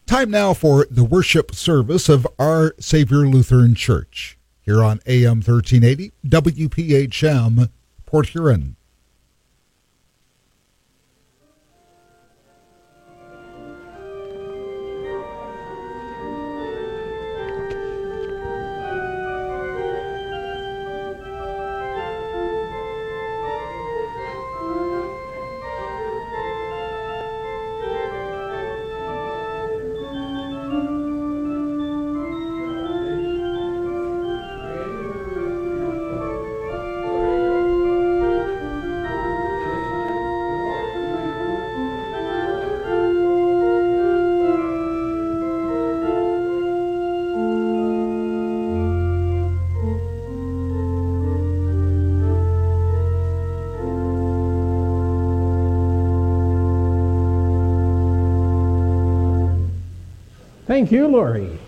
Time now for the worship service of Our Savior Lutheran Church here on AM 1380 WPHM Port Huron. Thank you, Lori.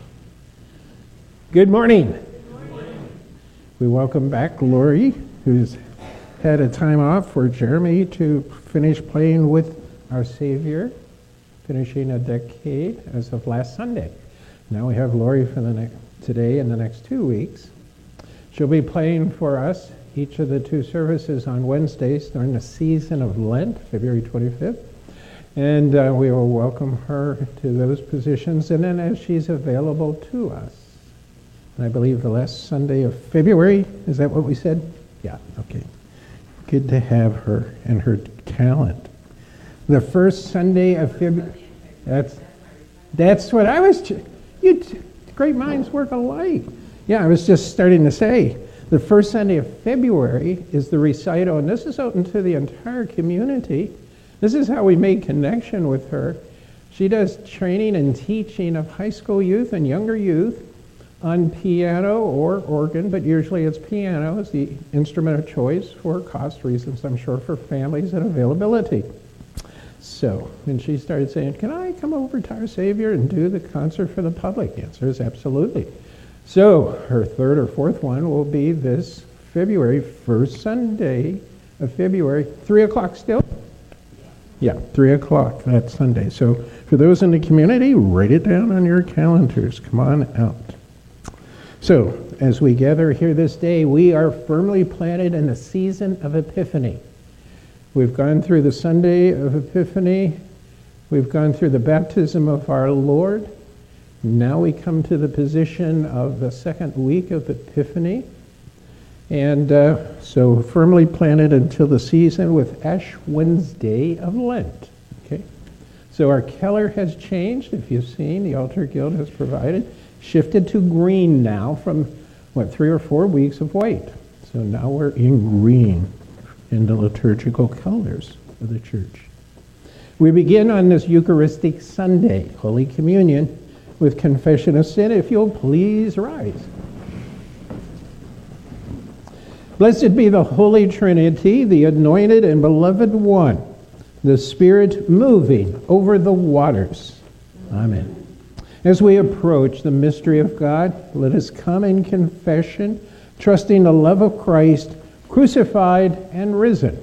Good morning. Good morning. We welcome back Lori, who's had a time off for Jeremy to finish playing with our Savior, finishing a decade as of last Sunday. Now we have Lori for today and the next 2 weeks. She'll be playing for us each of the two services on Wednesdays during the season of Lent, February 25th. And we will welcome her to those positions, and then as she's available to us. And I believe the last Sunday of February, is that what we said? Yeah, okay. Good to have her and her talent. The first Sunday of February, that's what I was, great minds work alike. Yeah, I was just starting to say, the first Sunday of February is the recital, and this is open to the entire community. This is how we make connection with her. She does training and teaching of high school youth and younger youth on piano or organ, but usually it's piano is the instrument of choice for cost reasons, I'm sure, for families and availability. So when she started saying, can I come over to Our Savior and do the concert for the public? The answer is absolutely. So her third or fourth one will be this February, first Sunday of February, 3 o'clock still? Yeah, 3 o'clock that Sunday. So for those in the community, write it down on your calendars. Come on out. So as we gather here this day, we are firmly planted in the season of Epiphany. We've gone through the Sunday of Epiphany. We've gone through the baptism of our Lord. Now we come to the position of the second week of Epiphany. And so firmly planted until the season with Ash Wednesday of Lent. Okay, so our Keller has changed. If you've seen, the Altar Guild has provided, shifted to green now from 3 or 4 weeks of white. So now we're in green in the liturgical colors of the church. We begin on this Eucharistic Sunday, Holy Communion, with confession of sin. If you'll please rise. Blessed be the Holy Trinity, the anointed and beloved one, the Spirit moving over the waters. Amen. As we approach the mystery of God, let us come in confession, trusting the love of Christ, crucified and risen.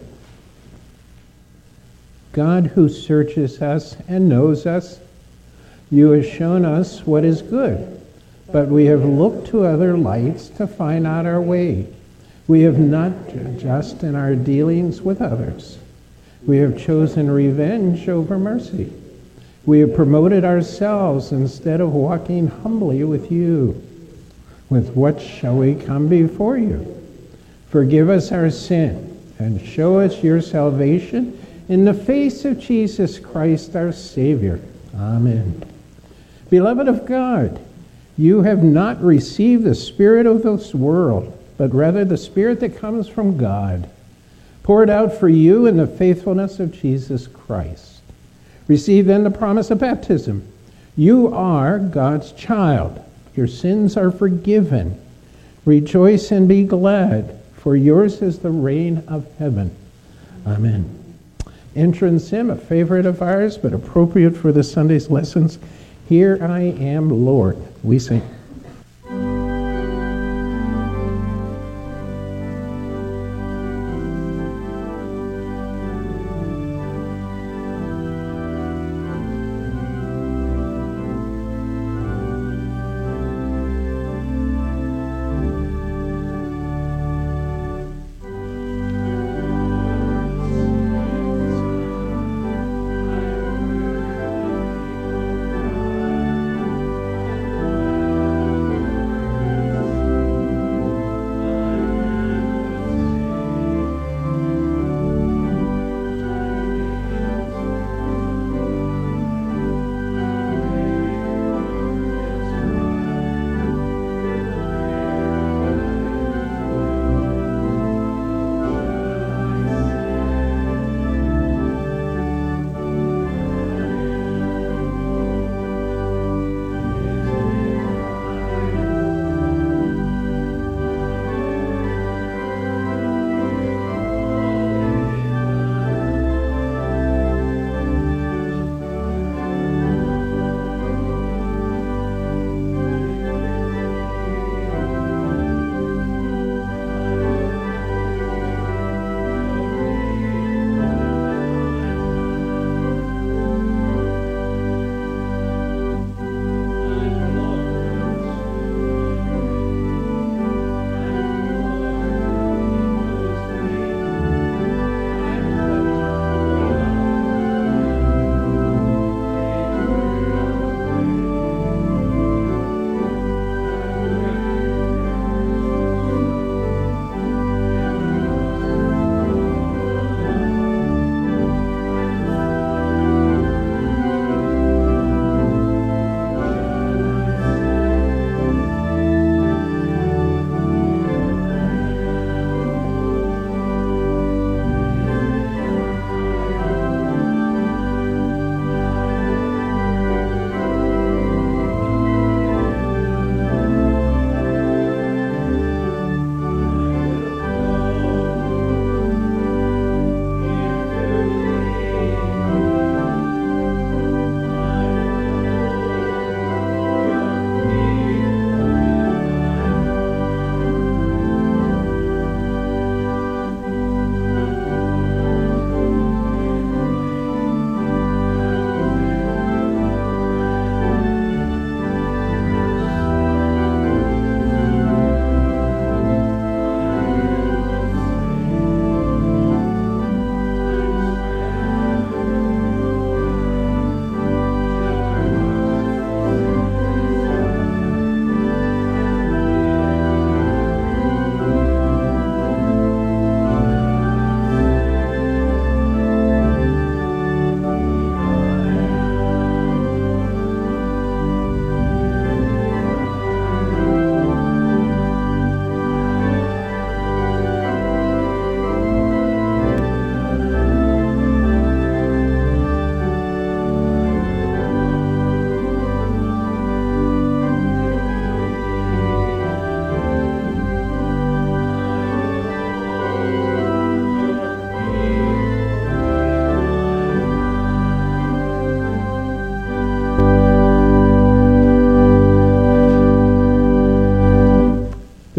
God who searches us and knows us, you have shown us what is good, but we have looked to other lights to find out our way. We have not just in our dealings with others. We have chosen revenge over mercy. We have promoted ourselves instead of walking humbly with you. With what shall we come before you? Forgive us our sin and show us your salvation in the face of Jesus Christ our Savior. Amen. Beloved of God, you have not received the spirit of this world, but rather the Spirit that comes from God, poured out for you in the faithfulness of Jesus Christ. Receive then the promise of baptism. You are God's child. Your sins are forgiven. Rejoice and be glad, for yours is the reign of heaven. Amen. Entrance hymn, a favorite of ours, but appropriate for this Sunday's lessons. Here I am, Lord. We sing.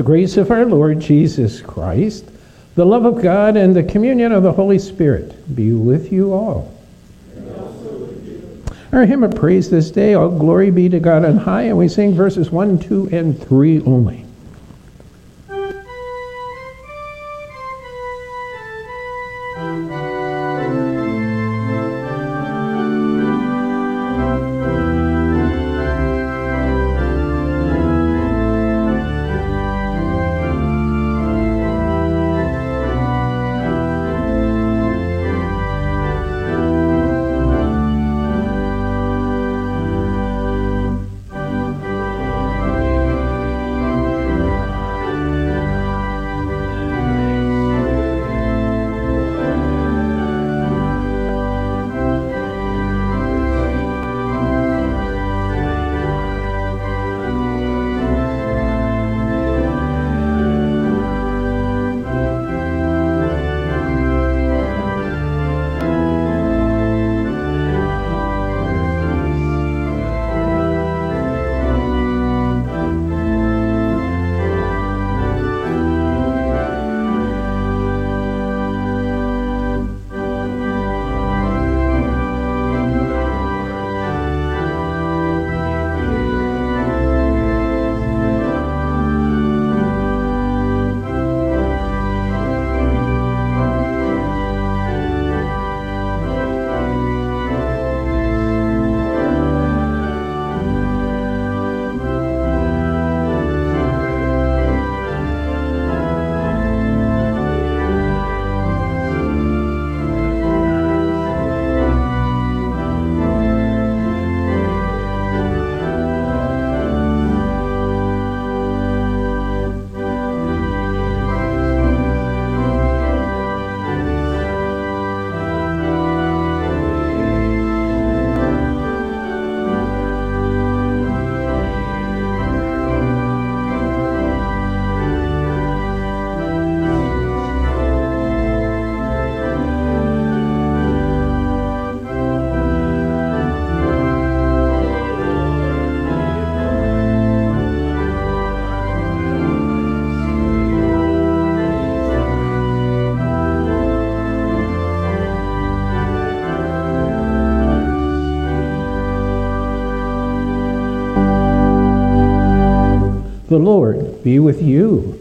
grace of our Lord Jesus Christ, the love of God, and the communion of the Holy Spirit be with you all. And also with you. Our hymn of praise this day, All Glory Be to God on High, and we sing verses 1, 2, and 3 only. The Lord be with you.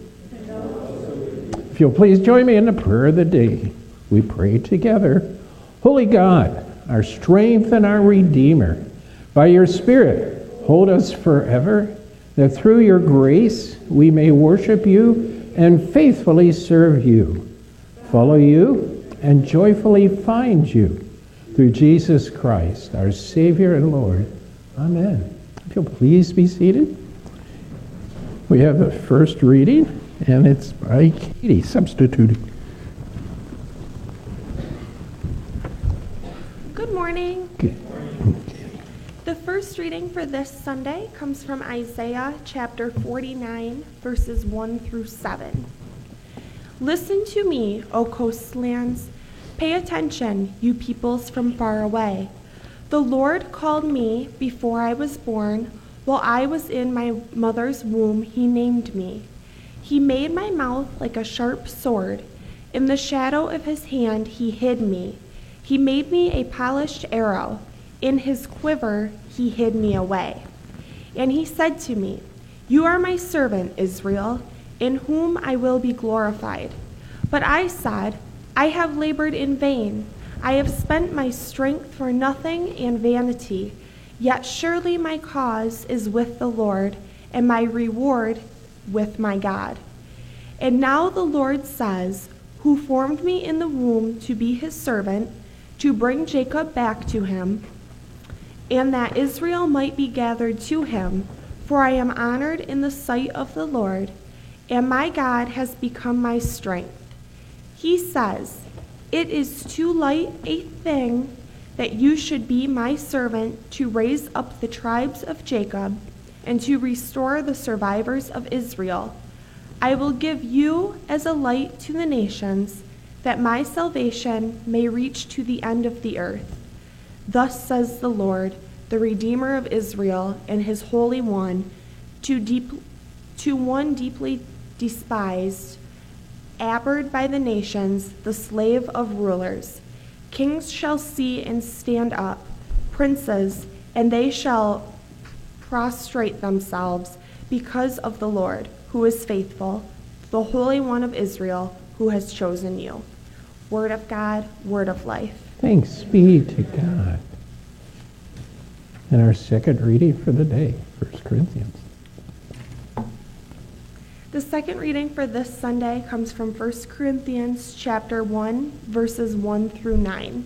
If you'll please join me in the prayer of the day, we pray together. Holy God, our strength and our Redeemer, by your Spirit, hold us forever, that through your grace we may worship you and faithfully serve you, follow you, and joyfully find you, through Jesus Christ, our Savior and Lord. Amen. If you'll please be seated. We have the first reading, and it's by Katie, substituting. Good morning. Good. The first reading for this Sunday comes from Isaiah chapter 49, verses 1 through 7. Listen to me, O coastlands. Pay attention, you peoples from far away. The Lord called me before I was born. While I was in my mother's womb, he named me. He made my mouth like a sharp sword. In the shadow of his hand, he hid me. He made me a polished arrow. In his quiver, he hid me away. And he said to me, You are my servant, Israel, in whom I will be glorified. But I said, I have labored in vain. I have spent my strength for nothing and vanity. Yet surely my cause is with the Lord, and my reward with my God. And now the Lord says, who formed me in the womb to be his servant, to bring Jacob back to him, and that Israel might be gathered to him, for I am honored in the sight of the Lord, and my God has become my strength. He says, It is too light a thing that you should be my servant to raise up the tribes of Jacob and to restore the survivors of Israel. I will give you as a light to the nations, that my salvation may reach to the end of the earth. Thus says the Lord, the Redeemer of Israel and his Holy One, to one deeply despised, abhorred by the nations, the slave of rulers. Kings shall see and stand up, princes, and they shall prostrate themselves because of the Lord, who is faithful, the Holy One of Israel, who has chosen you. Word of God, word of life. Thanks be to God. And our second reading for the day, 1 Corinthians. The second reading for this Sunday comes from 1 Corinthians chapter 1, verses 1 through 9.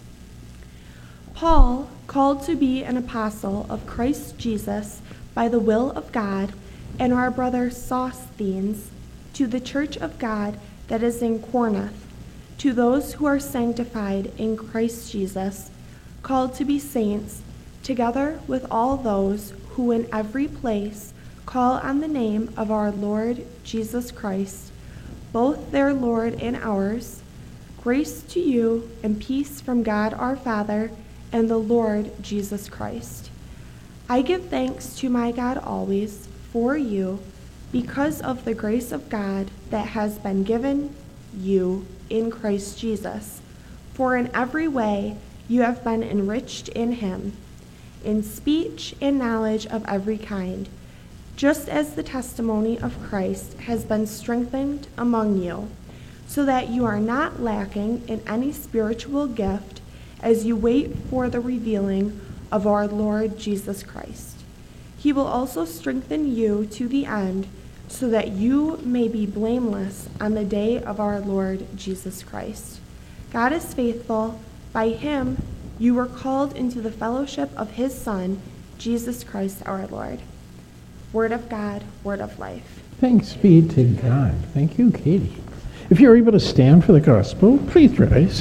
Paul, called to be an apostle of Christ Jesus by the will of God, and our brother Sosthenes, to the church of God that is in Corinth, to those who are sanctified in Christ Jesus, called to be saints, together with all those who in every place call on the name of our Lord Jesus Christ, both their Lord and ours, grace to you and peace from God our Father and the Lord Jesus Christ. I give thanks to my God always for you, because of the grace of God that has been given you in Christ Jesus. For in every way you have been enriched in him, in speech and knowledge of every kind, just as the testimony of Christ has been strengthened among you, so that you are not lacking in any spiritual gift as you wait for the revealing of our Lord Jesus Christ. He will also strengthen you to the end, so that you may be blameless on the day of our Lord Jesus Christ. God is faithful. By him you were called into the fellowship of his Son, Jesus Christ our Lord. Word of God, word of life. Thanks be to God. Thank you, Katie. If you're able to stand for the gospel, please rise.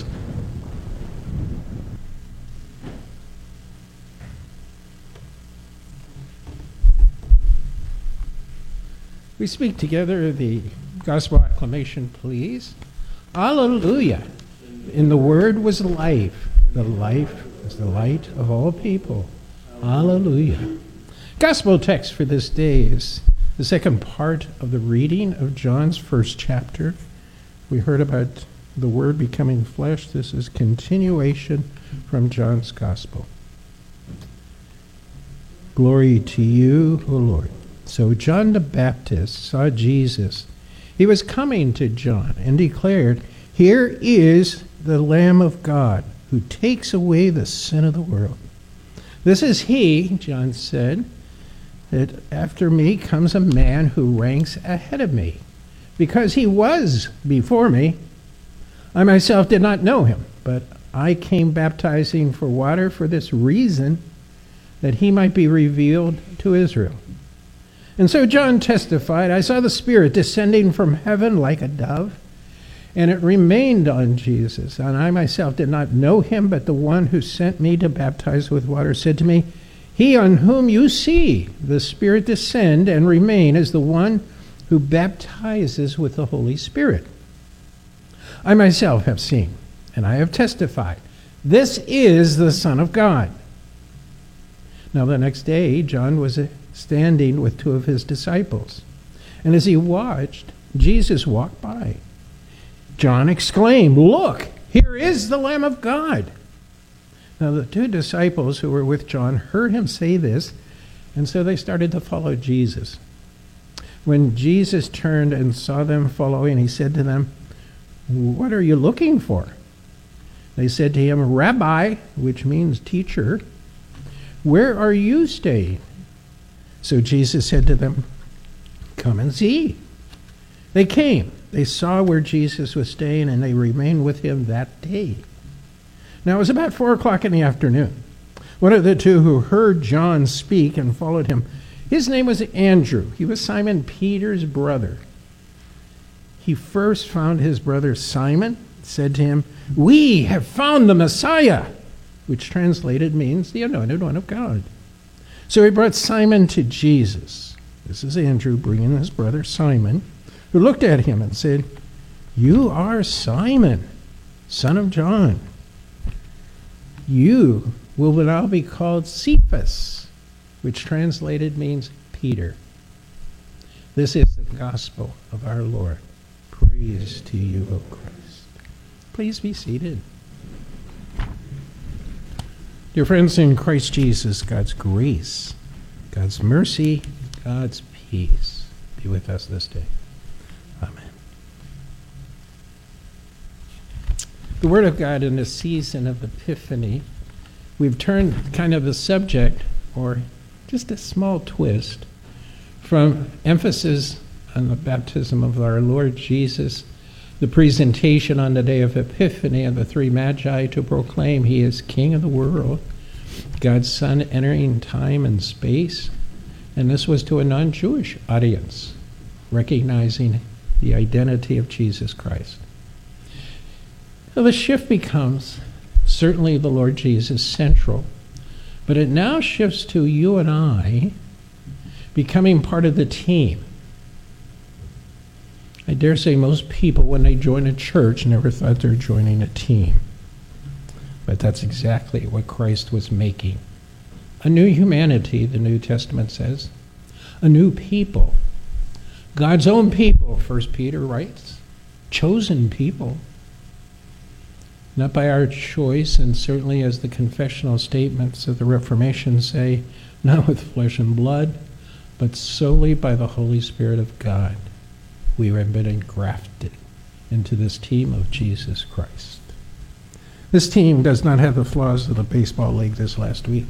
We speak together the gospel acclamation, please. Alleluia. In the Word was life. The life is the light of all people. Alleluia. Gospel text for this day is the second part of the reading of John's first chapter. We heard about the Word becoming flesh. This is continuation from John's gospel. Glory to you, O Lord. So John the Baptist saw Jesus. He was coming to John and declared, "Here is the Lamb of God who takes away the sin of the world. This is he," John said, "that after me comes a man who ranks ahead of me, because he was before me. I myself did not know him, but I came baptizing for water for this reason, that he might be revealed to Israel." And so John testified, "I saw the Spirit descending from heaven like a dove, and it remained on Jesus. And I myself did not know him, but the one who sent me to baptize with water said to me, 'He on whom you see the Spirit descend and remain is the one who baptizes with the Holy Spirit.' I myself have seen, and I have testified, this is the Son of God." Now the next day, John was standing with two of his disciples. And as he watched, Jesus walked by. John exclaimed, "Look, here is the Lamb of God." Now the two disciples who were with John heard him say this, and so they started to follow Jesus. When Jesus turned and saw them following, he said to them, "What are you looking for?" They said to him, "Rabbi," which means teacher, "where are you staying?" So Jesus said to them, "Come and see." They came. They saw where Jesus was staying, and they remained with him that day. Now it was about 4:00 in the afternoon. One of the two who heard John speak and followed him, his name was Andrew. He was Simon Peter's brother. He first found his brother Simon, said to him, "We have found the Messiah," which translated means the anointed one of God. So he brought Simon to Jesus. This is Andrew bringing his brother Simon, who looked at him and said, "You are Simon, son of John. You will now be called Cephas," which translated means Peter. This is the gospel of our Lord. Praise to you, O Christ. Please be seated. Dear friends in Christ Jesus, God's grace, God's mercy, God's peace be with us this day. Amen. The Word of God in this season of Epiphany, we've turned kind of the subject, or just a small twist, from emphasis on the baptism of our Lord Jesus, the presentation on the day of Epiphany of the three magi to proclaim he is King of the world, God's Son entering time and space, and this was to a non-Jewish audience, recognizing the identity of Jesus Christ. So the shift becomes certainly the Lord Jesus central, but it now shifts to you and I becoming part of the team. I dare say most people, when they join a church, never thought they were joining a team. But that's exactly what Christ was making. A new humanity, the New Testament says. A new people. God's own people, 1 Peter writes. Chosen people. Not by our choice, and certainly as the confessional statements of the Reformation say, not with flesh and blood, but solely by the Holy Spirit of God. We have been engrafted into this team of Jesus Christ. This team does not have the flaws of the baseball league this last week.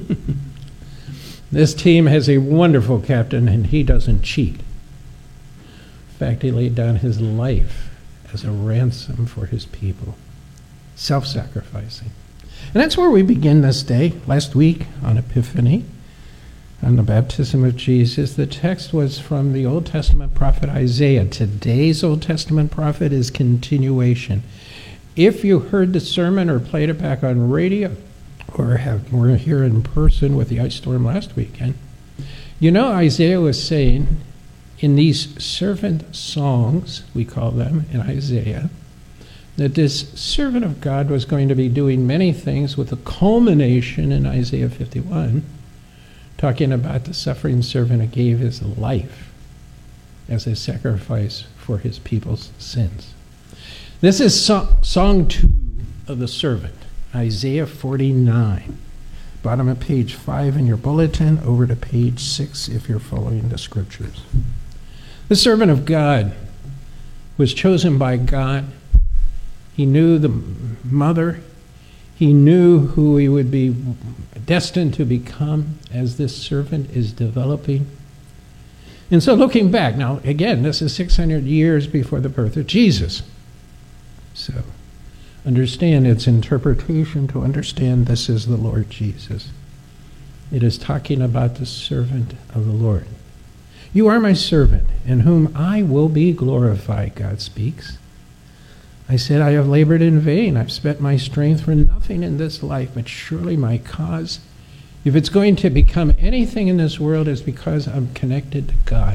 This team has a wonderful captain, and he doesn't cheat. In fact, he laid down his life as a ransom for his people, self-sacrificing. And that's where we begin this day. Last week on Epiphany, on the baptism of Jesus, the text was from the Old Testament prophet Isaiah. Today's Old Testament prophet is continuation. If you heard the sermon or played it back on radio, or were here in person with the ice storm last weekend, you know Isaiah was saying in these servant songs, we call them in Isaiah, that this servant of God was going to be doing many things, with a culmination in Isaiah 51, talking about the suffering servant who gave his life as a sacrifice for his people's sins. This is Song 2 of the servant, Isaiah 49. Bottom of page 5 in your bulletin, over to page 6 if you're following the scriptures. The servant of God was chosen by God. He knew the mother. He knew who he would be destined to become as this servant is developing. And so looking back, now again, this is 600 years before the birth of Jesus. So understand its interpretation to understand this is the Lord Jesus. It is talking about the servant of the Lord. You are my servant, in whom I will be glorified, God speaks. I said, I have labored in vain. I've spent my strength for nothing in this life, but surely my cause, if it's going to become anything in this world, is because I'm connected to God.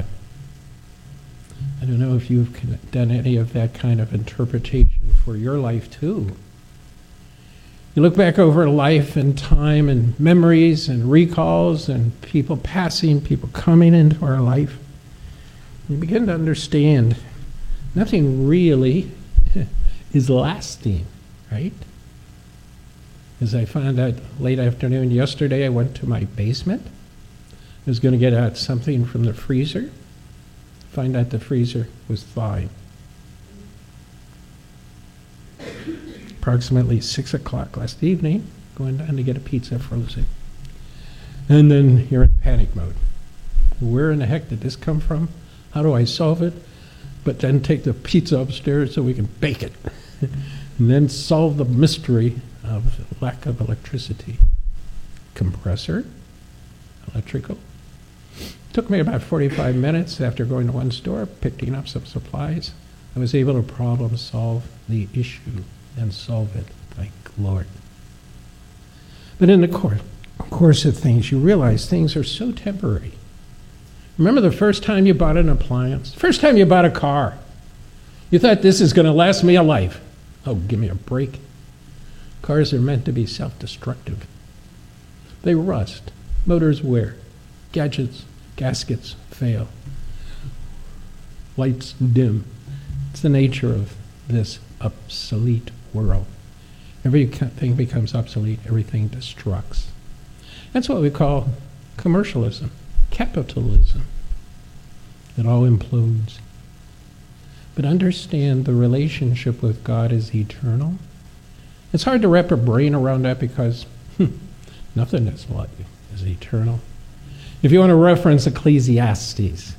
I don't know if you've done any of that kind of interpretation for your life too. You look back over life and time and memories and recalls and people passing, people coming into our life. You begin to understand nothing really is lasting, right? As I found out late afternoon yesterday, I went to my basement. I was going to get out something from the freezer. Find out the freezer was thawing. Approximately 6 o'clock last evening, going down to get a pizza frozen. And then you're in panic mode. Where in the heck did this come from? How do I solve it? But then take the pizza upstairs so we can bake it. And then solve the mystery of lack of electricity. Compressor, electrical. Took me about 45 minutes after going to one store, picking up some supplies. I was able to problem solve the issue and solve it. Thank Lord. But in the course of things, you realize things are so temporary. Remember the first time you bought an appliance? First time you bought a car? You thought, this is going to last me a life. Oh, give me a break. Cars are meant to be self-destructive. They rust. Motors wear. Gadgets, gaskets fail. lights dim. It's the nature of this obsolete world. Everything becomes obsolete, everything destructs. That's what we call commercialism, capitalism. It all implodes. But understand the relationship with God is eternal. It's hard to wrap a brain around that because nothing is eternal. If you want to reference Ecclesiastes,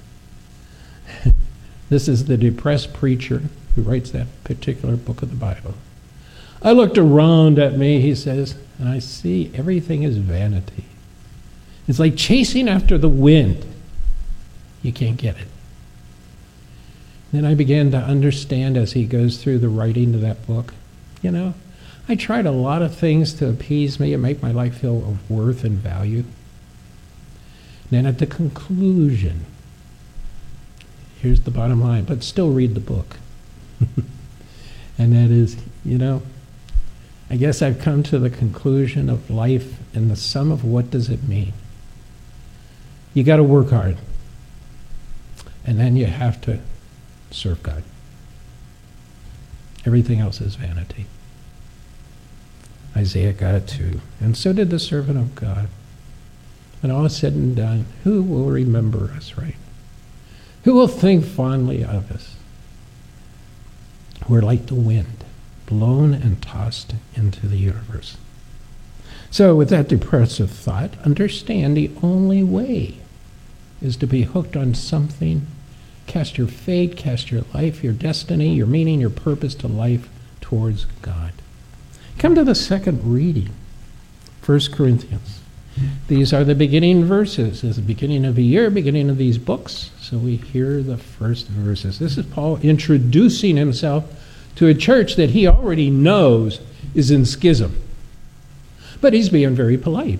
this is the depressed preacher who writes that particular book of the Bible. I looked around at me, he says, and I see everything is vanity. It's like chasing after the wind. You can't get it. Then I began to understand as he goes through the writing of that book, I tried a lot of things to appease me and make my life feel of worth and value. Then at the conclusion, here's the bottom line, but still read the book. And that is, I guess I've come to the conclusion of life and the sum of what does it mean. You got to work hard. And then you have to serve God. Everything else is vanity. Isaiah got it too. And so did the servant of God. When all is said and done, who will remember us, right? Who will think fondly of us? We're like the wind, blown and tossed into the universe. So with that depressive thought, understand the only way is to be hooked on something. Cast your fate, cast your life, your destiny, your meaning, your purpose to life towards God. Come to the second reading, 1 Corinthians. These are the beginning verses. It's the beginning of a year, beginning of these books. So we hear the first verses. This is Paul introducing himself to a church that he already knows is in schism. But he's being very polite.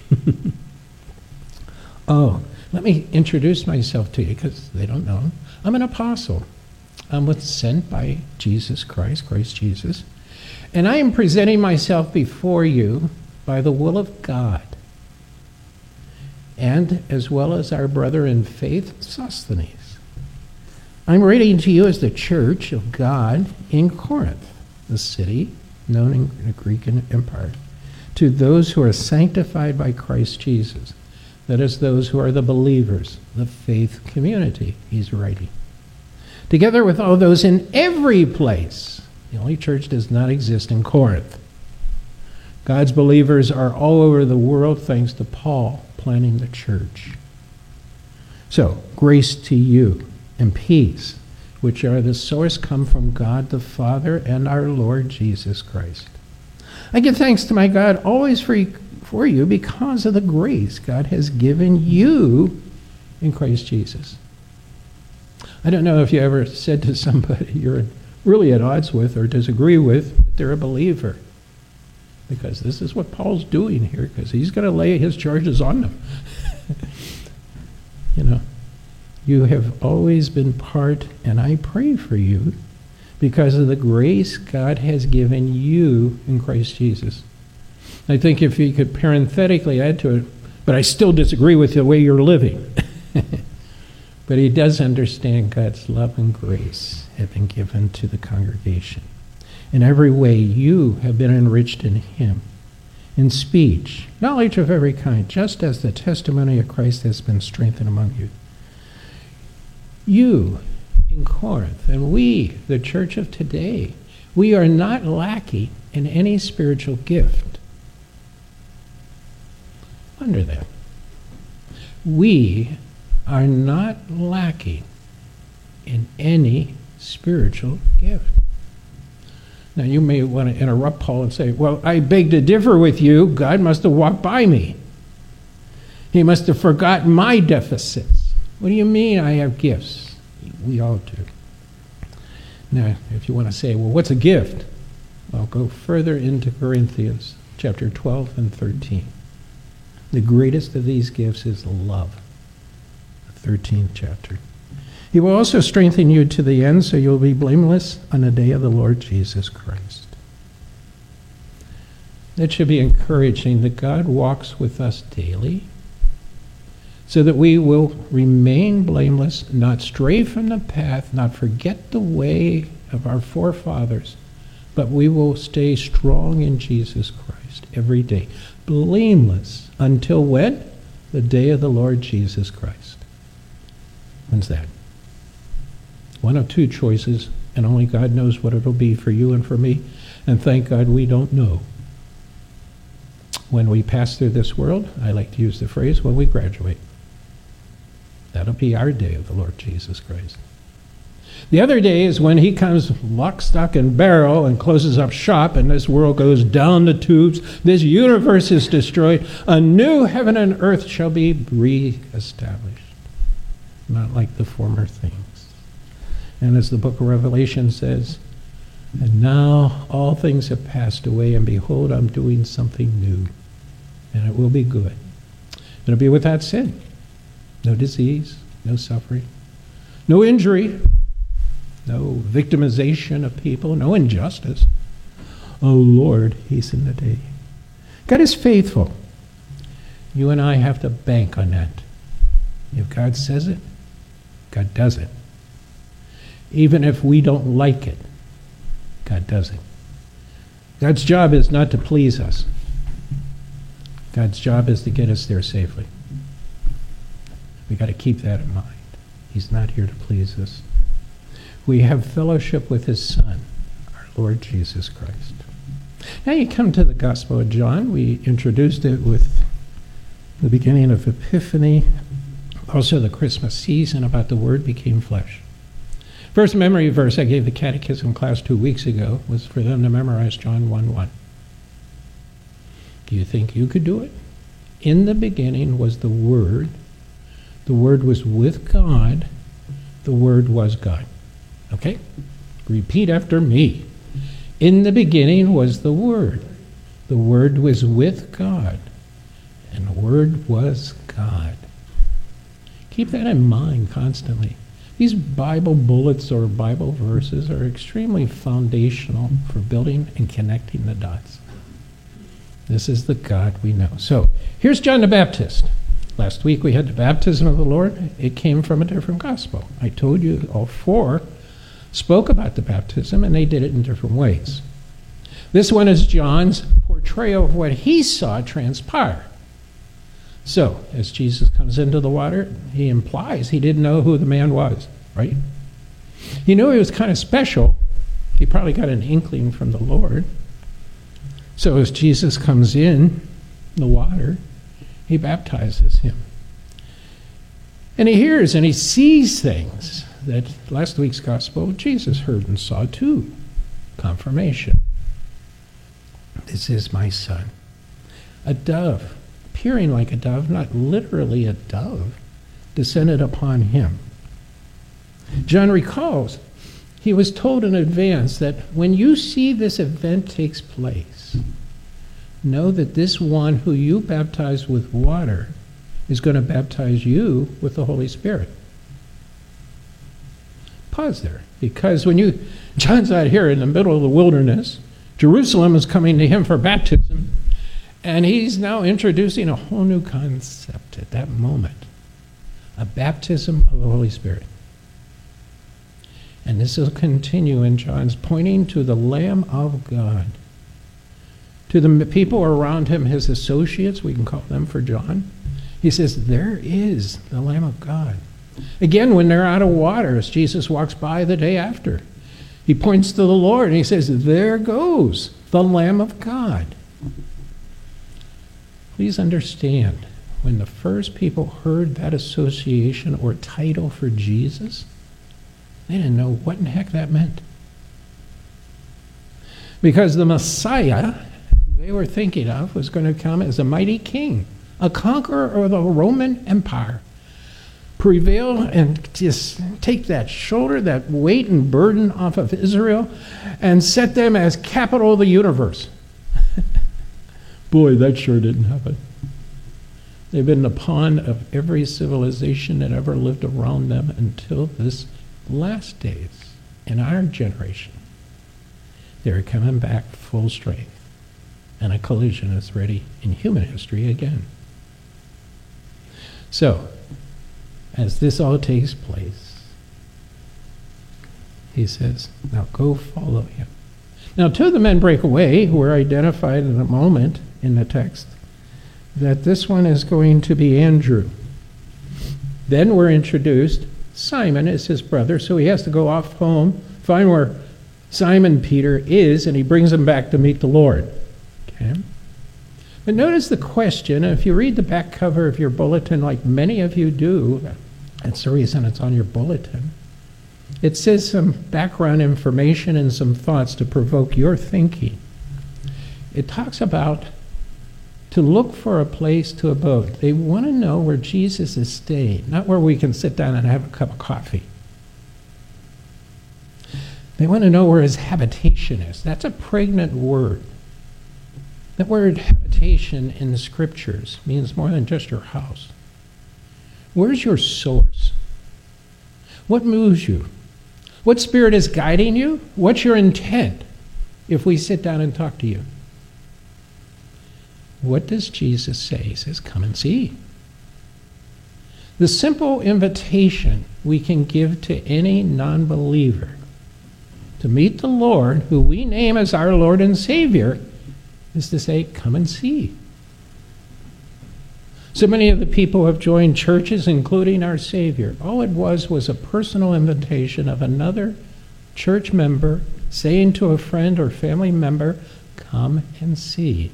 Let me introduce myself to you because they don't know. I'm an apostle. I'm sent by Jesus Christ Jesus. And I am presenting myself before you by the will of God. And as well as our brother in faith, Sosthenes. I'm writing to you as the church of God in Corinth, the city known in the Greek Empire, to those who are sanctified by Christ Jesus. That is, those who are the believers, the faith community he's writing. Together with all those in every place. The only church does not exist in Corinth. God's believers are all over the world thanks to Paul planting the church. So, grace to you and peace, which are the source, come from God the Father and our Lord Jesus Christ. I give thanks to my God always for you because of the grace God has given you in Christ Jesus. I don't know if you ever said to somebody you're really at odds with or disagree with, but they're a believer. Because this is what Paul's doing here, because he's going to lay his charges on them. You have always been part, and I pray for you, because of the grace God has given you in Christ Jesus. I think if you could parenthetically add to it, but I still disagree with the way you're living. But he does understand God's love and grace have been given to the congregation. In every way you have been enriched in him, in speech, knowledge of every kind, just as the testimony of Christ has been strengthened among you. You in Corinth, and we, the church of today, we are not lacking in any spiritual gift. Wonder that. We are not lacking in any spiritual gift. Now, you may want to interrupt Paul and say, well, I beg to differ with you. God must have walked by me. He must have forgotten my deficits. What do you mean I have gifts? We all do. Now, if you want to say, well, what's a gift? I'll go further into Corinthians chapter 12 and 13. The greatest of these gifts is love. The 13th chapter. He will also strengthen you to the end, so you'll be blameless on the day of the Lord Jesus Christ. That should be encouraging that God walks with us daily, so that we will remain blameless, not stray from the path, not forget the way of our forefathers, but we will stay strong in Jesus Christ every day, blameless until when? The day of the Lord Jesus Christ. When's that? One of two choices, and only God knows what it'll be for you and for me, and thank God we don't know. When we pass through this world, I like to use the phrase, when we graduate. That'll be our day of the Lord Jesus Christ. The other day is when he comes lock, stock, and barrel and closes up shop, and this world goes down the tubes. This universe is destroyed. A new heaven and earth shall be re-established, not like the former things. And as the book of Revelation says, and now all things have passed away, and behold, I'm doing something new, and it will be good. It'll be without sin, no disease, no suffering, no injury, no victimization of people, no injustice. Oh Lord, hasten the day. God is faithful. You and I have to bank on that. If God says it, God does it. Even if we don't like it, God does it. God's job is not to please us. God's job is to get us there safely. We got to keep that in mind. He's not here to please us. We have fellowship with his Son, our Lord Jesus Christ. Now you come to the Gospel of John. We introduced it with the beginning of Epiphany, also the Christmas season about the Word became flesh. First memory verse I gave the catechism class 2 weeks ago was for them to memorize John 1:1. Do you think you could do it? In the beginning was the Word. The Word was with God. The Word was God. Okay? Repeat after me. In the beginning was the Word. The Word was with God. And the Word was God. Keep that in mind constantly. These Bible bullets or Bible verses are extremely foundational for building and connecting the dots. This is the God we know. So, here's John the Baptist. Last week we had the baptism of the Lord. It came from a different gospel. I told you all four spoke about the baptism, and they did it in different ways. This one is John's portrayal of what he saw transpire. So, as Jesus comes into the water, he implies he didn't know who the man was, right? He knew he was kind of special. He probably got an inkling from the Lord. So as Jesus comes in the water, he baptizes him. And he hears and he sees things that last week's gospel Jesus heard and saw too. Confirmation. This is my son. A dove, appearing like a dove, not literally a dove, descended upon him. John recalls he was told in advance that when you see this event takes place, know that this one who you baptize with water is going to baptize you with the Holy Spirit. Pause there, because John's out here in the middle of the wilderness, Jerusalem is coming to him for baptism, and he's now introducing a whole new concept at that moment, a baptism of the Holy Spirit. And this will continue in John's pointing to the Lamb of God. To the people around him, his associates, we can call them for John, he says, there is the Lamb of God. Again, when they're out of water, as Jesus walks by the day after, he points to the Lord and he says, there goes the Lamb of God. Please understand, when the first people heard that association or title for Jesus, they didn't know what in the heck that meant. Because the Messiah they were thinking of was going to come as a mighty king, a conqueror of the Roman Empire, prevail and just take that shoulder, that weight and burden off of Israel and set them as capital of the universe. Boy, that sure didn't happen. They've been the pawn of every civilization that ever lived around them until this last days in our generation. They're coming back full strength. And a collision is ready in human history again. So, as this all takes place, he says, now go follow him. Now, two of the men break away, who are identified in a moment in the text, that this one is going to be Andrew. Then we're introduced, Simon is his brother, so he has to go off home, find where Simon Peter is, and he brings him back to meet the Lord. Okay? But notice the question, and if you read the back cover of your bulletin, like many of you do, that's the reason it's on your bulletin, it says some background information and some thoughts to provoke your thinking. It talks about to look for a place to abode. They want to know where Jesus is staying, not where we can sit down and have a cup of coffee. They want to know where his habitation is. That's a pregnant word. That word habitation in the scriptures means more than just your house. Where's your source? What moves you? What spirit is guiding you? What's your intent if we sit down and talk to you? What does Jesus say? He says, come and see. The simple invitation we can give to any non-believer to meet the Lord, who we name as our Lord and Savior, is to say, come and see. So many of the people who have joined churches, including our Savior, all it was a personal invitation of another church member saying to a friend or family member, come and see.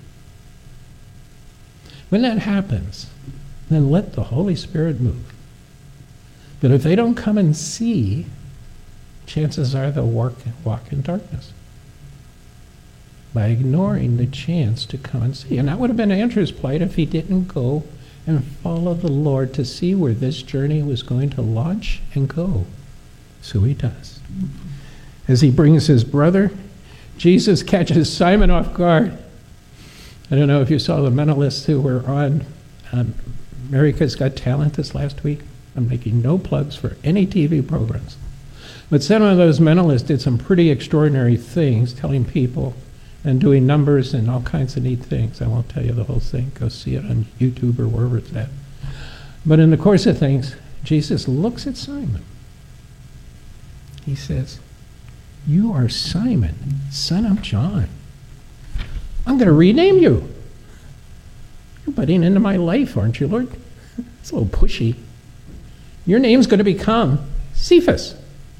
When that happens, then let the Holy Spirit move. But if they don't come and see, chances are they'll walk in darkness by ignoring the chance to come and see. And that would have been Andrew's plight if he didn't go and follow the Lord to see where this journey was going to launch and go. So he does. As he brings his brother, Jesus catches Simon off guard. I don't know if you saw the mentalists who were on America's Got Talent this last week. I'm making no plugs for any TV programs. But some of those mentalists did some pretty extraordinary things, telling people and doing numbers and all kinds of neat things. I won't tell you the whole thing. Go see it on YouTube or wherever it's at. But in the course of things, Jesus looks at Simon. He says, you are Simon, son of John. I'm going to rename you. You're butting into my life, aren't you, Lord? It's a little pushy. Your name's going to become Cephas,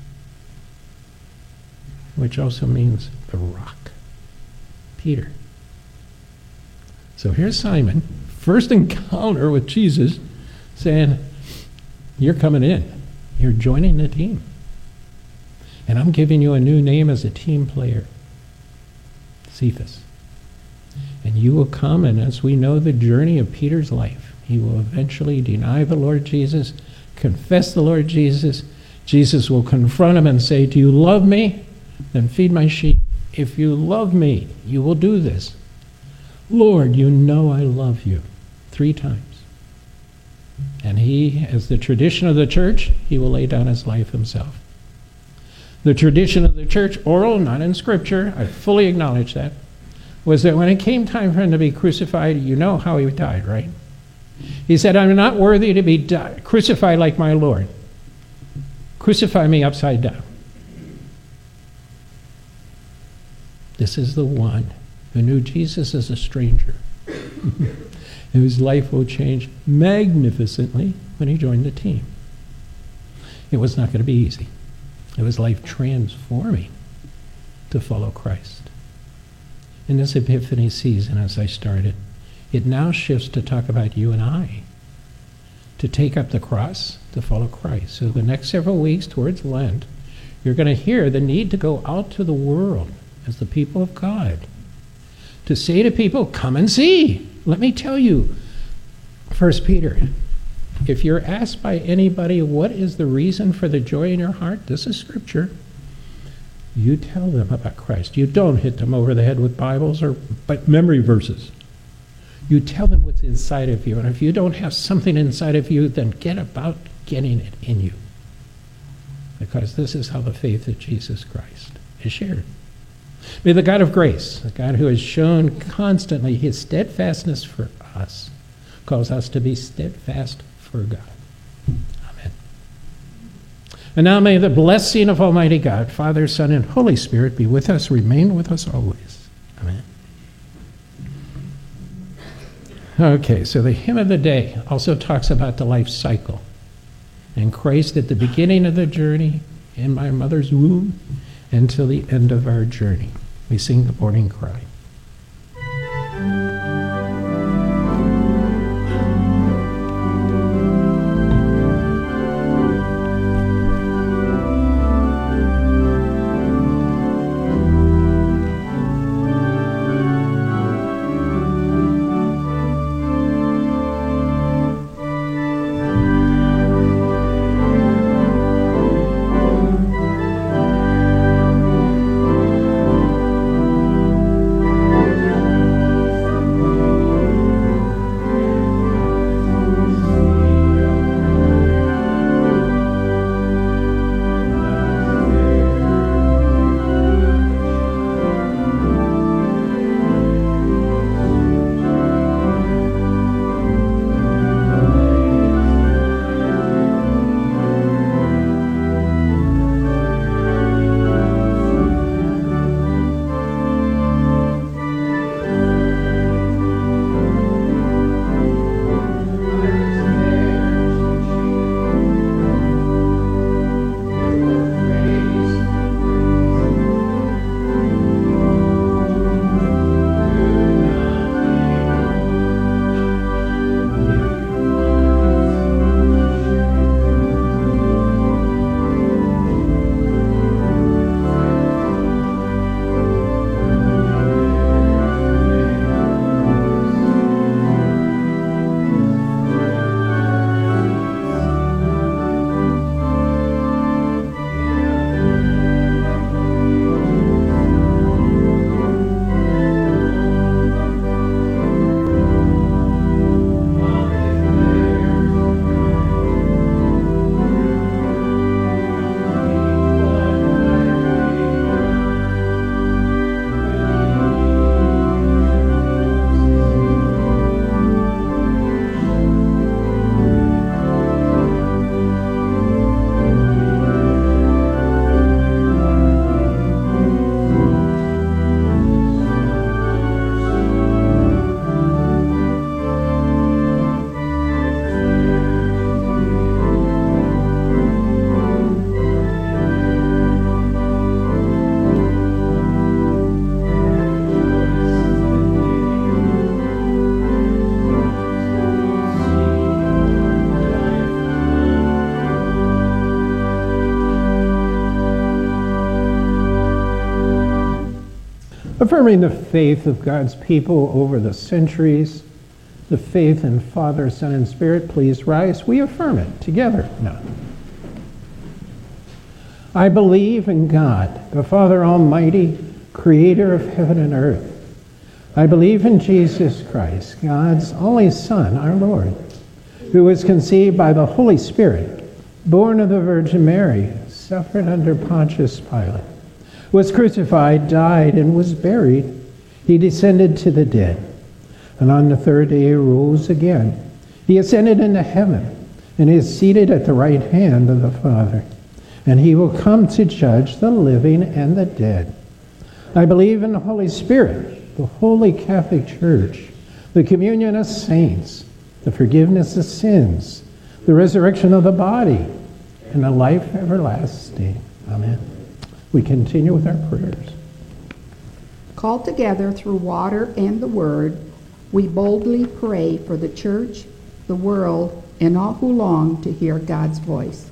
which also means the rock. Peter. So here's Simon, first encounter with Jesus, saying, you're coming in. You're joining the team. And I'm giving you a new name as a team player, Cephas. And you will come, and as we know the journey of Peter's life, he will eventually deny the Lord Jesus, confess the Lord Jesus. Jesus will confront him and say, do you love me? Then feed my sheep. If you love me, you will do this. Lord, you know I love you. 3 times. And he, as the tradition of the church, he will lay down his life himself. The tradition of the church, oral, not in Scripture, I fully acknowledge that, was that when it came time for him to be crucified, you know how he died, right? He said, I'm not worthy to be crucified like my Lord. Crucify me upside down. This is the one who knew Jesus as a stranger, whose life will change magnificently when he joined the team. It was not going to be easy. It was life transforming to follow Christ. In this Epiphany season, as I started, it now shifts to talk about you and I, to take up the cross, to follow Christ. So the next several weeks towards Lent, you're going to hear the need to go out to the world as the people of God, to say to people, come and see. Let me tell you, 1 Peter, if you're asked by anybody, what is the reason for the joy in your heart? This is Scripture. You tell them about Christ. You don't hit them over the head with Bibles or memory verses. You tell them what's inside of you. And if you don't have something inside of you, then get about getting it in you. Because this is how the faith of Jesus Christ is shared. May the God of grace, the God who has shown constantly his steadfastness for us, calls us to be steadfast for God. Amen. And now may the blessing of Almighty God, Father, Son, and Holy Spirit be with us, remain with us always. Amen. Okay, so the hymn of the day also talks about the life cycle. And Christ at the beginning of the journey, in my mother's womb, until the end of our journey. We sing the morning cry. Affirming the faith of God's people over the centuries, the faith in Father, Son, and Spirit, please rise. We affirm it together now. I believe in God, the Father Almighty, creator of heaven and earth. I believe in Jesus Christ, God's only Son, our Lord, who was conceived by the Holy Spirit, born of the Virgin Mary, suffered under Pontius Pilate, was crucified, died, and was buried. He descended to the dead, and on the third day he rose again. He ascended into heaven, and is seated at the right hand of the Father, and he will come to judge the living and the dead. I believe in the Holy Spirit, the Holy Catholic Church, the communion of saints, the forgiveness of sins, the resurrection of the body, and the life everlasting. Amen. We continue with our prayers. Called together through water and the Word, we boldly pray for the church, the world, and all who long to hear God's voice.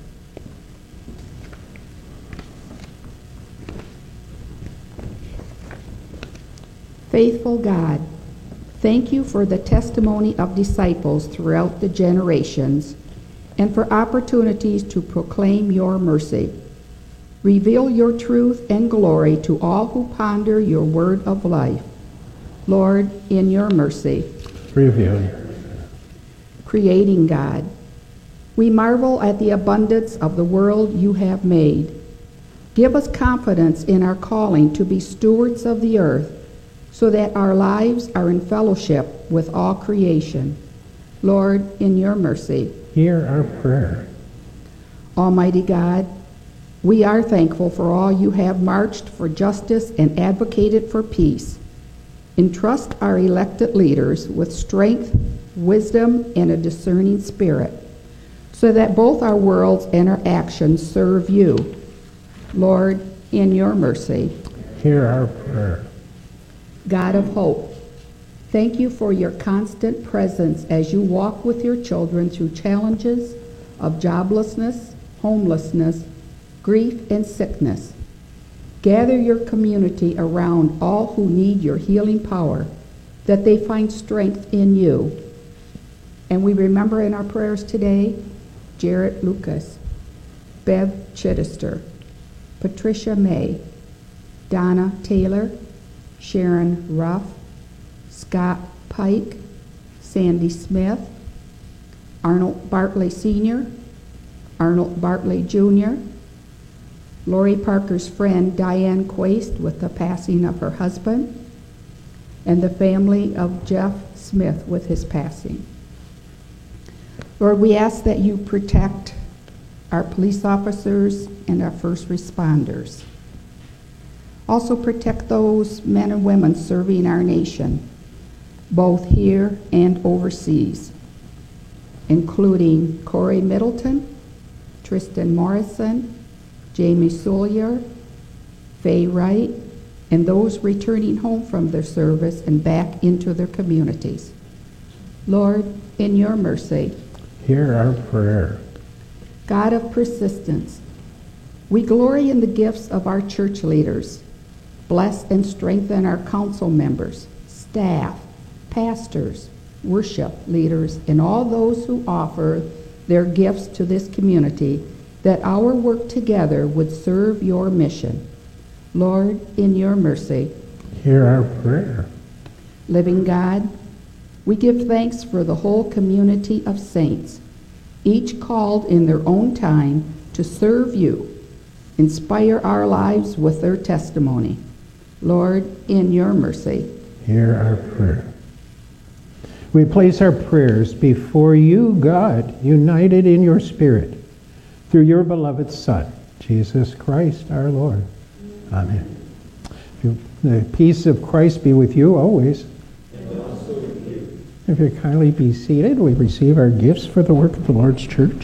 Faithful God, thank you for the testimony of disciples throughout the generations and for opportunities to proclaim your mercy. Reveal your truth and glory to all who ponder your word of life. Lord, in your mercy. Reveal. Creating God, we marvel at the abundance of the world you have made. Give us confidence in our calling to be stewards of the earth, so that our lives are in fellowship with all creation. Lord, in your mercy. hear our prayer. Almighty God, we are thankful for all you have marched for justice and advocated for peace. Entrust our elected leaders with strength, wisdom, and a discerning spirit, so that both our words and our actions serve you. Lord, in your mercy, hear our prayer. God of hope, thank you for your constant presence as you walk with your children through challenges of joblessness, homelessness, grief, and sickness. Gather your community around all who need your healing power, that they find strength in you. And we remember in our prayers today, Jarrett Lucas, Bev Chittister, Patricia May, Donna Taylor, Sharon Ruff, Scott Pike, Sandy Smith, Arnold Bartley Sr., Arnold Bartley Jr., Lori Parker's friend Diane Quast with the passing of her husband, and the family of Jeff Smith with his passing. Lord, we ask that you protect our police officers and our first responders. Also protect those men and women serving our nation, both here and overseas, including Corey Middleton, Tristan Morrison, Jamie Sawyer, Faye Wright, and those returning home from their service and back into their communities. Lord, in your mercy, hear our prayer. God of persistence, we glory in the gifts of our church leaders. Bless and strengthen our council members, staff, pastors, worship leaders, and all those who offer their gifts to this community, that our work together would serve your mission. Lord, in your mercy, hear our prayer. Living God, we give thanks for the whole community of saints, each called in their own time to serve you. Inspire our lives with their testimony. Lord, in your mercy, hear our prayer. We place our prayers before you, God, united in your Spirit, through your beloved Son, Jesus Christ our Lord. Amen. The peace of Christ be with you always. And also with you. If you kindly be seated, we receive our gifts for the work of the Lord's church.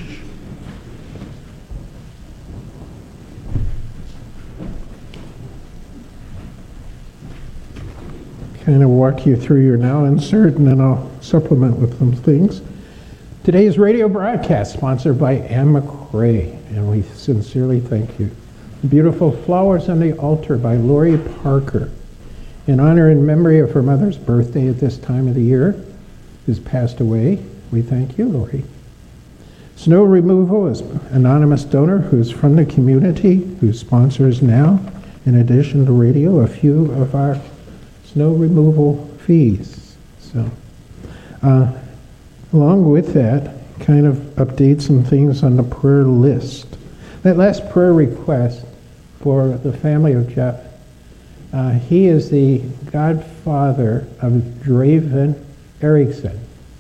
Kind of walk you through your now insert, and then I'll supplement with some things. Today's radio broadcast sponsored by Anne McRae, and we sincerely thank you. Beautiful Flowers on the Altar by Lori Parker, in honor and memory of her mother's birthday at this time of the year, who's passed away. We thank you, Lori. Snow removal is anonymous donor who's from the community, who sponsors now, in addition to radio, a few of our snow removal fees. So, along with that, kind of update some things on the prayer list. That last prayer request for the family of Jeff, he is the godfather of Draven Erickson,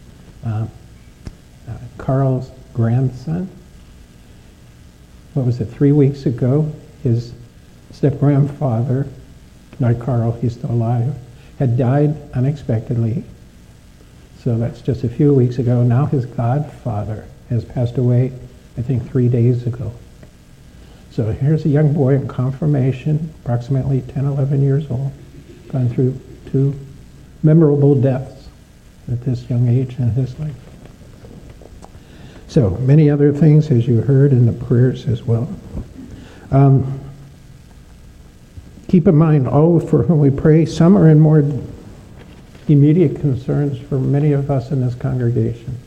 Carl's grandson. What was it, 3 weeks ago? His step-grandfather, not Carl, he's still alive, had died unexpectedly. So that's just a few weeks ago. Now his godfather has passed away, I think 3 days ago. So here's a young boy in confirmation, approximately 10, 11 years old, gone through 2 memorable deaths at this young age in his life. So many other things, as you heard in the prayers as well. Keep in mind, all for whom we pray, some are in more immediate concerns for many of us in this congregation.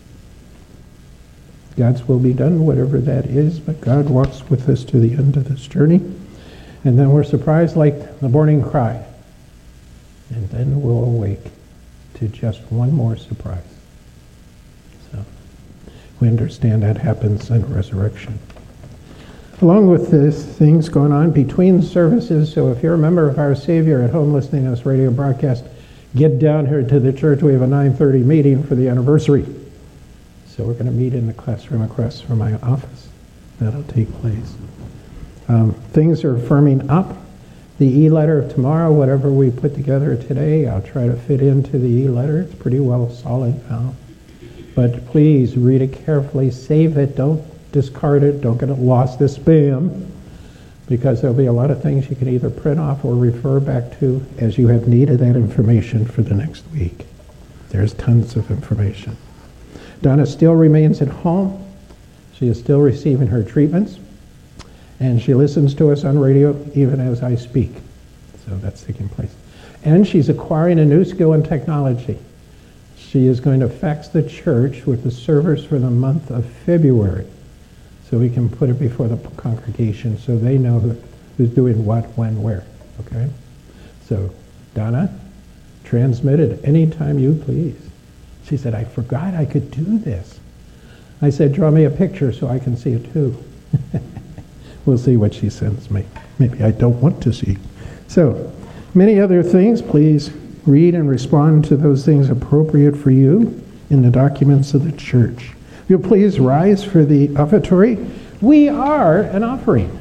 God's will be done, whatever that is, but God walks with us to the end of this journey. And then we're surprised like the morning cry. And then we'll awake to just one more surprise. So we understand that happens in resurrection. Along with this, things going on between services, so if you're a member of our Savior at home listening to this radio broadcast, get down here to the church. We have a 9:30 meeting for the anniversary. So So we're going to meet in the classroom across from my office. That'll take place. Things are firming up. The e-letter of tomorrow, whatever we put together today, I'll try to fit into the e-letter. It's pretty well solid now. But please read it carefully, save it, don't discard it, don't get it lost to spam, because there'll be a lot of things you can either print off or refer back to as you have needed that information for the next week. There's tons of information. Donna still remains at home. She is still receiving her treatments. And she listens to us on radio even as I speak. So that's taking place. And she's acquiring a new skill in technology. She is going to fax the church with the servers for the month of February, so we can put it before the congregation so they know who's doing what, when, where. Okay? So, Donna, transmit it anytime you please. She said, I forgot I could do this. I said, draw me a picture so I can see it too. We'll see what she sends me. Maybe I don't want to see. So, many other things. Please read and respond to those things appropriate for you in the documents of the church. If you'll please rise for the offertory. We are an offering.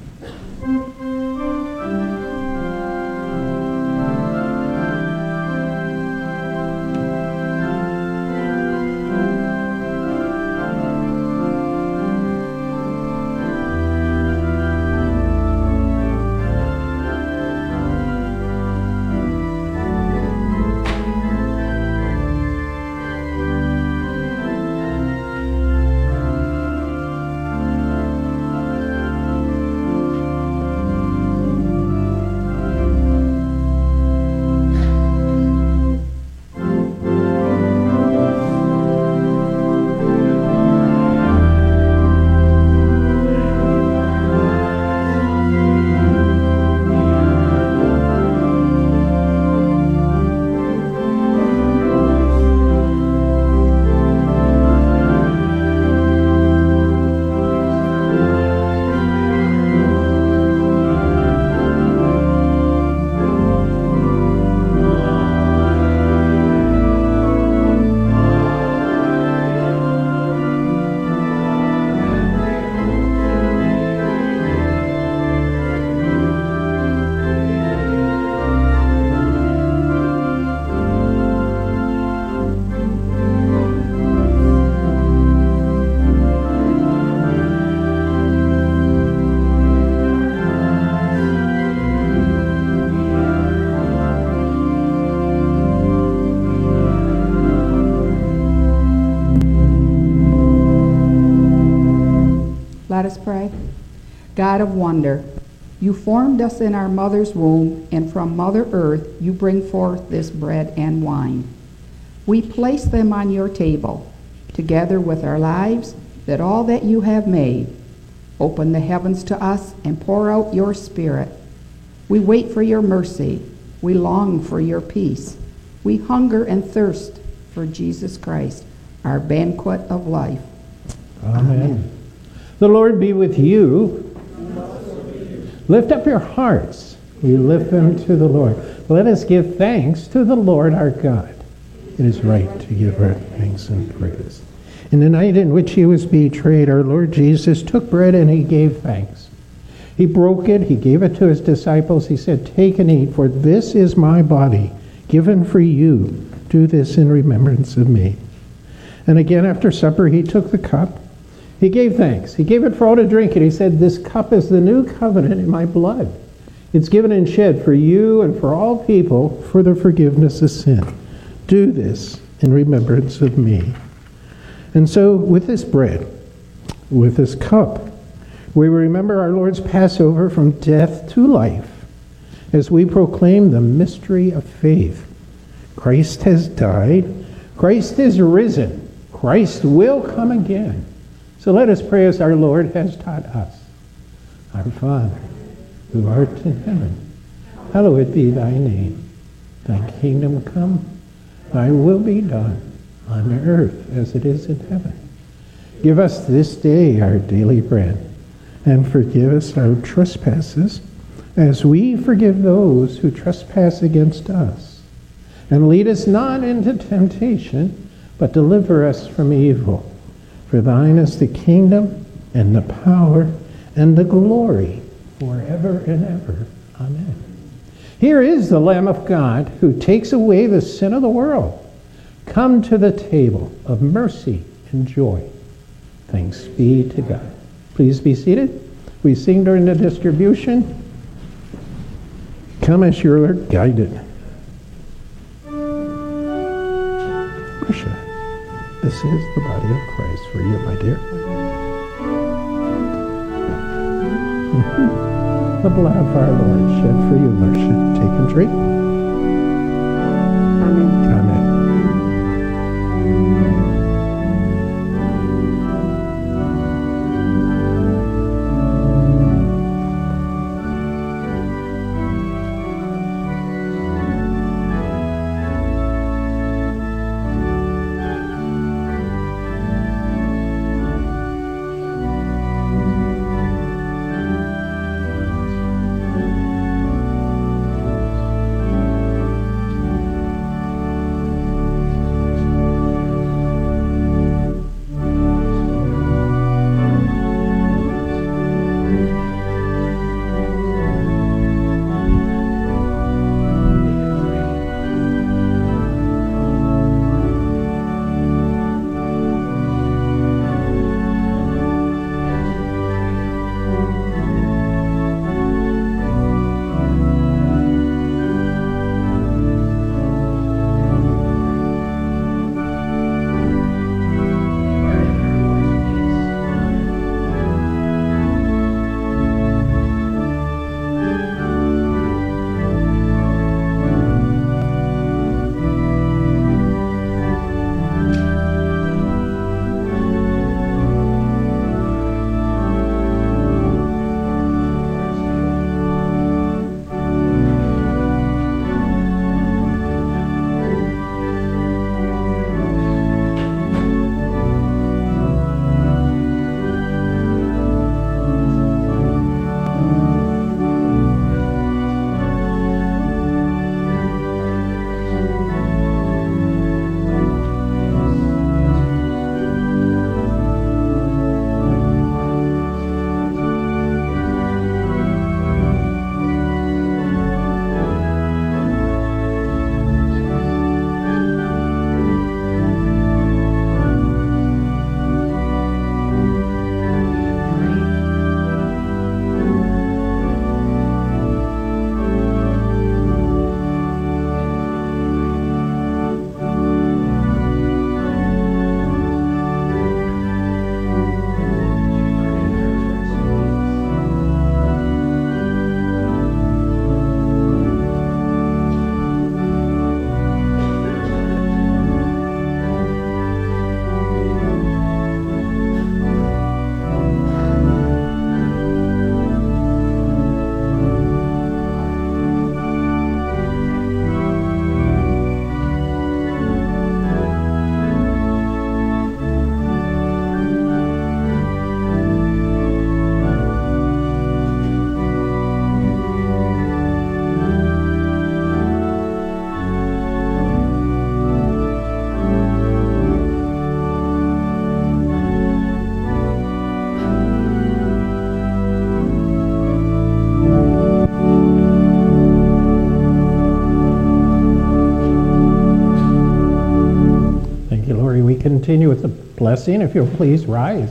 Let us pray. God of wonder, you formed us in our mother's womb, and from Mother Earth you bring forth this bread and wine. We place them on your table, together with our lives, that all that you have made. Open the heavens to us and pour out your Spirit. We wait for your mercy. We long for your peace. We hunger and thirst for Jesus Christ, our banquet of life. Amen. The Lord be with you. Lift up your hearts. We lift them to the Lord. Let us give thanks to the Lord our God. It is right to give our thanks and praise. In the night in which he was betrayed, our Lord Jesus took bread and he gave thanks. He broke it. He gave it to his disciples. He said, "Take and eat, for this is my body, given for you. Do this in remembrance of me." And again after supper, he took the cup. He gave thanks. He gave it for all to drink, and he said, "This cup is the new covenant in my blood. It's given and shed for you and for all people for the forgiveness of sin. Do this in remembrance of me." And so with this bread, with this cup, we remember our Lord's Passover from death to life as we proclaim the mystery of faith. Christ has died. Christ is risen. Christ will come again. So let us pray as our Lord has taught us. Our Father, who art in heaven, hallowed be thy name. Thy kingdom come, thy will be done, on earth as it is in heaven. Give us this day our daily bread, and forgive us our trespasses, as we forgive those who trespass against us. And lead us not into temptation, but deliver us from evil. For thine is the kingdom and the power and the glory forever and ever. Amen. Here is the Lamb of God who takes away the sin of the world. Come to the table of mercy and joy. Thanks be to God. Please be seated. We sing during the distribution. Come as you're guided. Marsha, this is the body of Christ for you, my dear. The blood of our Lord shed for you, Marsha. Take and drink. Amen. Amen. Continue with the blessing, if you'll please rise.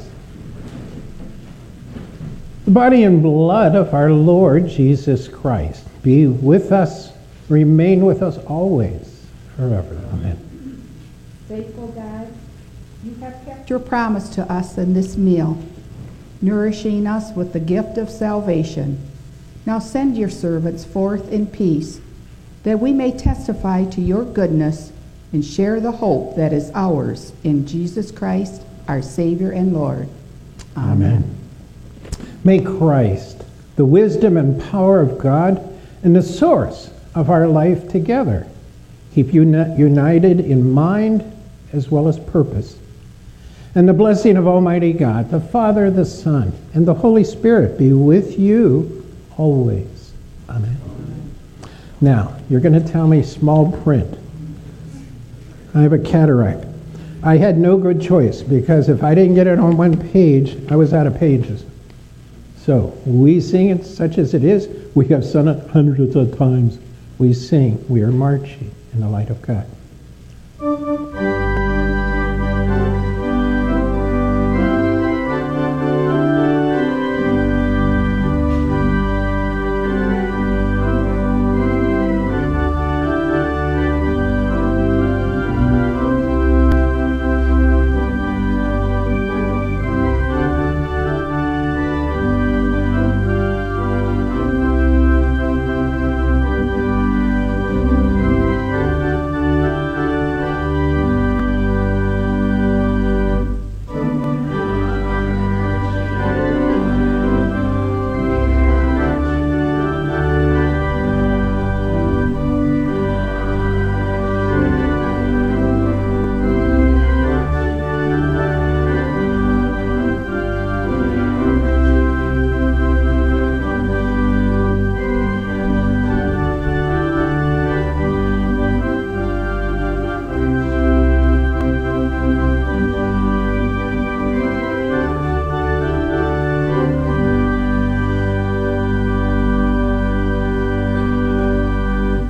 The body and blood of our Lord Jesus Christ be with us, remain with us always, forever. Amen. Faithful God, you have kept your promise to us in this meal, nourishing us with the gift of salvation. Now send your servants forth in peace, that we may testify to your goodness and share the hope that is ours in Jesus Christ, our Savior and Lord. Amen. May Christ, the wisdom and power of God and the source of our life together, keep you united in mind as well as purpose. And the blessing of Almighty God, the Father, the Son, and the Holy Spirit be with you always. Amen. Now, you're going to tell me small print. I have a cataract. I had no good choice, because if I didn't get it on one page, I was out of pages. So we sing it such as it is. We have sung it hundreds of times. We sing. We are marching in the light of God.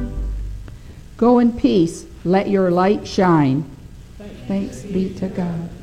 Go in peace. Let your light shine. Thanks be to God.